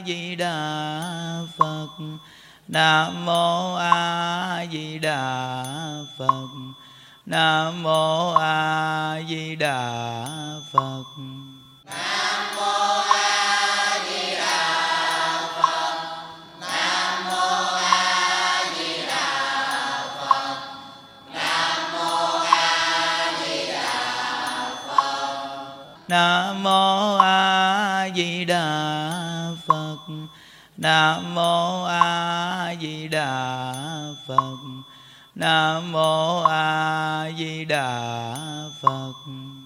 Di Đà Phật. Nam mô A Di Đà Phật. Nam mô A Di Đà Phật. Nam mô A Di Đà Phật. Nam mô A Di Đà Phật. Nam mô A Di Đà Phật. Nam mô A Di Đà Phật. Nam mô A Di Đà Phật. Nam mô A Di Đà Phật.